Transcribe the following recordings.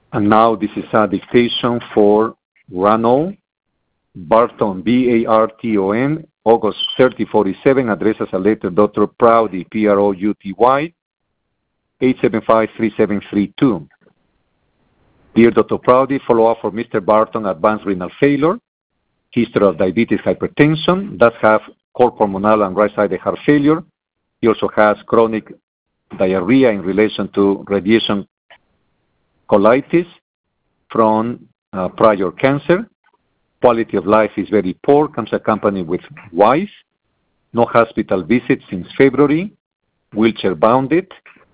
And now this is a dictation for Ranol Barton, B-A-R-T-O-N, August 3047, address as a letter, Dr. Prouty, Prouty, 875-3732. Dear Dr. Prouty, follow-up for Mr. Barton, advanced renal failure, history of diabetes, hypertension, does have core pulmonal and right-sided heart failure. He also has chronic diarrhea in relation to radiation colitis from prior cancer. Quality of life is very poor, comes accompanied with wife, no hospital visits since February, wheelchair bounded,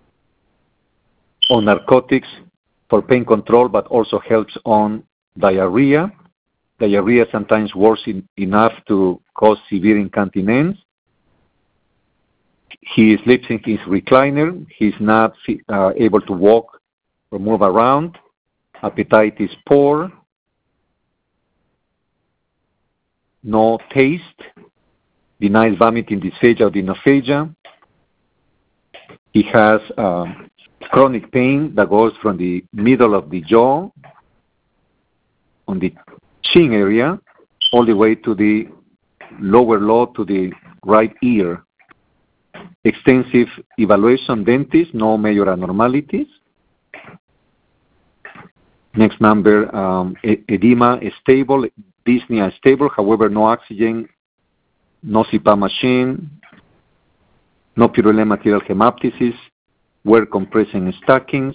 on narcotics for pain control, but also helps on diarrhea. Diarrhea sometimes worse enough to cause severe incontinence. He sleeps in his recliner. He's not able to walk or move around. Appetite is poor. No taste. Denies vomiting, dysphagia, or dinophagia. He has chronic pain that goes from the middle of the jaw, on the chin area, all the way to the lower lobe to the right ear. Extensive evaluation, dentist, no major abnormalities. Next number, edema is stable, dyspnea is stable, however, no oxygen, no CPAP machine, no purulent material hemoptysis, wear compressing stockings,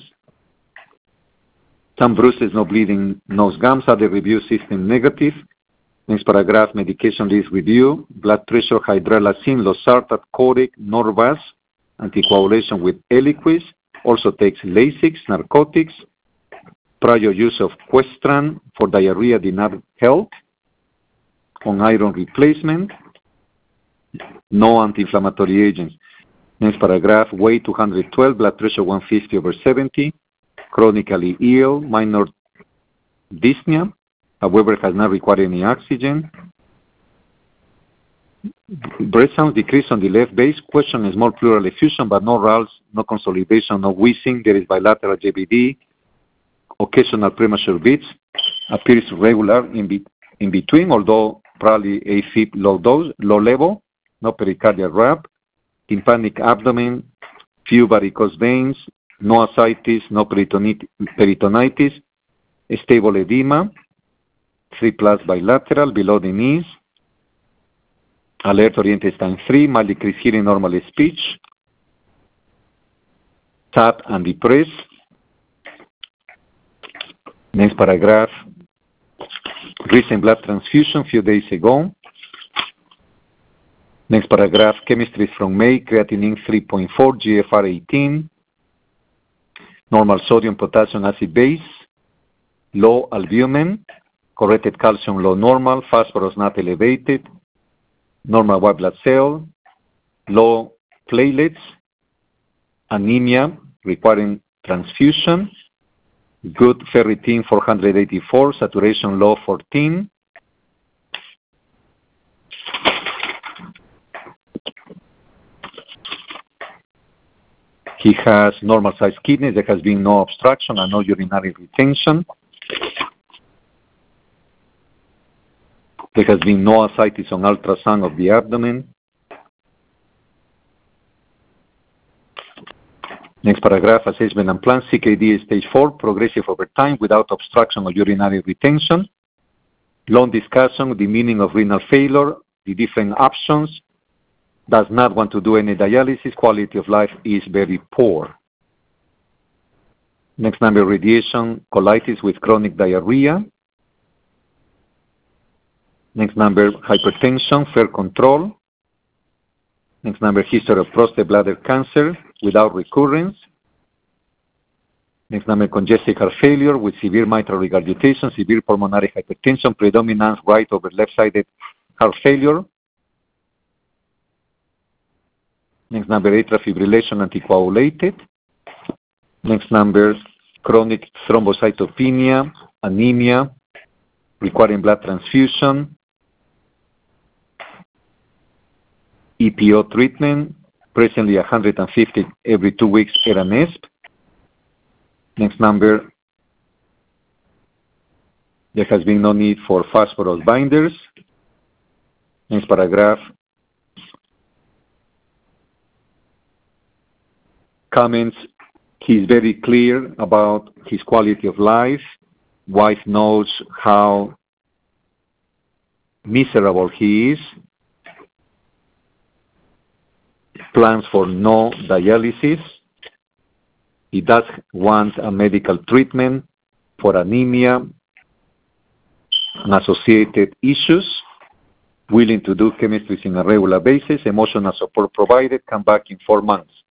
some bruises, no bleeding, nose gums, other review system negative. Next paragraph, medication list review, blood pressure, hydralazine, losartan, Coric, Norvasc, anticoagulation with Eliquis, also takes Lasix, narcotics, prior use of Questran for diarrhea did not help, on iron replacement, no anti-inflammatory agents. Next paragraph, weight 212, blood pressure 150/70, chronically ill, minor dyspnea, however has not required any oxygen. Breath sounds decrease on the left base, question is small pleural effusion, but no rals, no consolidation, no wheezing, there is bilateral JVD, occasional premature beats, appears regular in between, although probably AFib low level, no pericardial rap, tympanic abdomen, few varicose veins, no ascites, no peritonitis, stable edema, 3+ bilateral, below the knees, alert oriented time 3, mild decreased hearing, normal speech, sad and depressed. Next paragraph, recent blood transfusion few days ago. Next paragraph, chemistry is from May, creatinine 3.4, GFR 18, normal sodium, potassium, acid base, low albumin, corrected calcium low normal, phosphorus not elevated, normal white blood cell, low platelets, anemia requiring transfusion, good ferritin 484, saturation low 14. He has normal sized kidneys, there has been no obstruction and no urinary retention. There has been no ascites on ultrasound of the abdomen. Next paragraph, assessment and plan, CKD stage 4, progressive over time without obstruction or urinary retention. Long discussion, the meaning of renal failure, the different options, does not want to do any dialysis, quality of life is very poor. Next number, radiation, colitis with chronic diarrhea. Next number, hypertension, fair control. Next number, history of prostate bladder cancer without recurrence. Next number, congestive heart failure with severe mitral regurgitation, severe pulmonary hypertension, predominant right over left-sided heart failure. Next number, atrial fibrillation, anticoagulated. Next number, chronic thrombocytopenia, anemia, requiring blood transfusion, EPO treatment, presently 150 every 2 weeks Eranesp. Next number, There has been no need for phosphorus binders. Next paragraph. Comments. He's very clear about his quality of life. Wife knows how miserable he is. Plans for no dialysis. He does want a medical treatment for anemia and associated issues. Willing to do chemistries on a regular basis. Emotional support provided. Come back in 4 months.